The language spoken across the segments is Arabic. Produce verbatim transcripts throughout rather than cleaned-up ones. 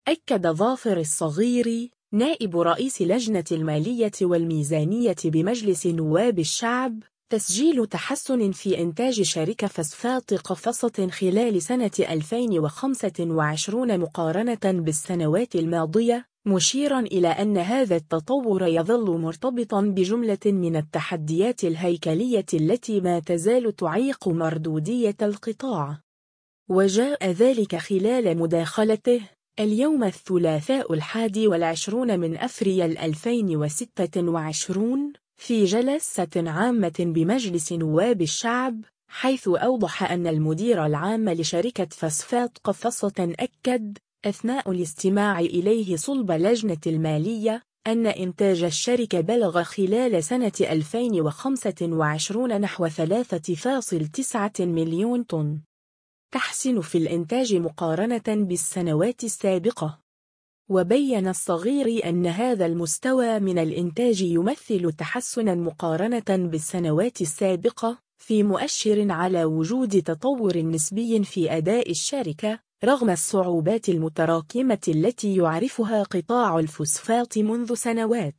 أكد ظافر الصغيري نائب رئيس لجنة المالية والميزانية بمجلس نواب الشعب تسجيل تحسن في إنتاج شركة فسفات قفصة خلال سنة ألفين وخمسة وعشرين مقارنة بالسنوات الماضية، مشيرا إلى أن هذا التطور يظل مرتبطا بجملة من التحديات الهيكلية التي ما تزال تعيق مردودية القطاع. وجاء ذلك خلال مداخلته اليوم الثلاثاء الحادي والعشرون من أفريل ألفين وستة وعشرين في جلسة عامة بمجلس نواب الشعب، حيث أوضح أن المدير العام لشركة فسفات قفصة أكد أثناء الاستماع إليه صلب لجنة المالية أن إنتاج الشركة بلغ خلال سنة ألفين وخمسة وعشرين نحو ثلاثة فاصلة تسعة مليون طن، تحسن في الإنتاج مقارنة بالسنوات السابقة. وبين الصغيري أن هذا المستوى من الإنتاج يمثل تحسنا مقارنة بالسنوات السابقة، في مؤشر على وجود تطور نسبي في أداء الشركة رغم الصعوبات المتراكمة التي يعرفها قطاع الفوسفات منذ سنوات.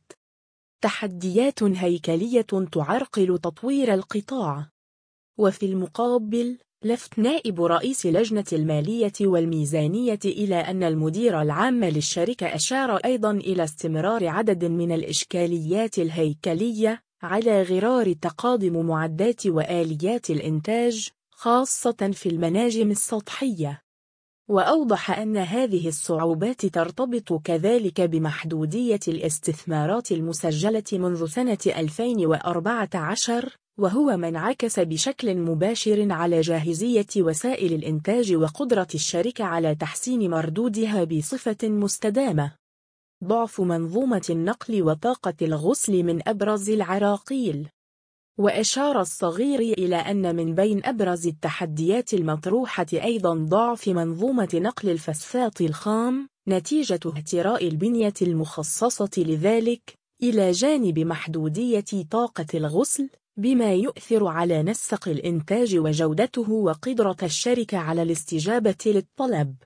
تحديات هيكلية تعرقل تطوير القطاع. وفي المقابل، لفت نائب رئيس لجنة المالية والميزانية إلى أن المدير العام للشركة أشار أيضا إلى استمرار عدد من الإشكاليات الهيكلية على غرار تقادم معدات وآليات الإنتاج، خاصة في المناجم السطحية. وأوضح أن هذه الصعوبات ترتبط كذلك بمحدودية الاستثمارات المسجلة منذ سنة ألفين وأربعة عشر، وهو ما انعكس بشكل مباشر على جاهزية وسائل الإنتاج وقدرة الشركة على تحسين مردودها بصفة مستدامة. ضعف منظومة النقل وطاقة الغسل من أبرز العراقيل. وأشار الصغيري إلى أن من بين أبرز التحديات المطروحة أيضا ضعف منظومة نقل الفسفات الخام نتيجة اهتراء البنية المخصصة لذلك، إلى جانب محدودية طاقة الغسل، بما يؤثر على نسق الإنتاج وجودته وقدرة الشركة على الاستجابة للطلب.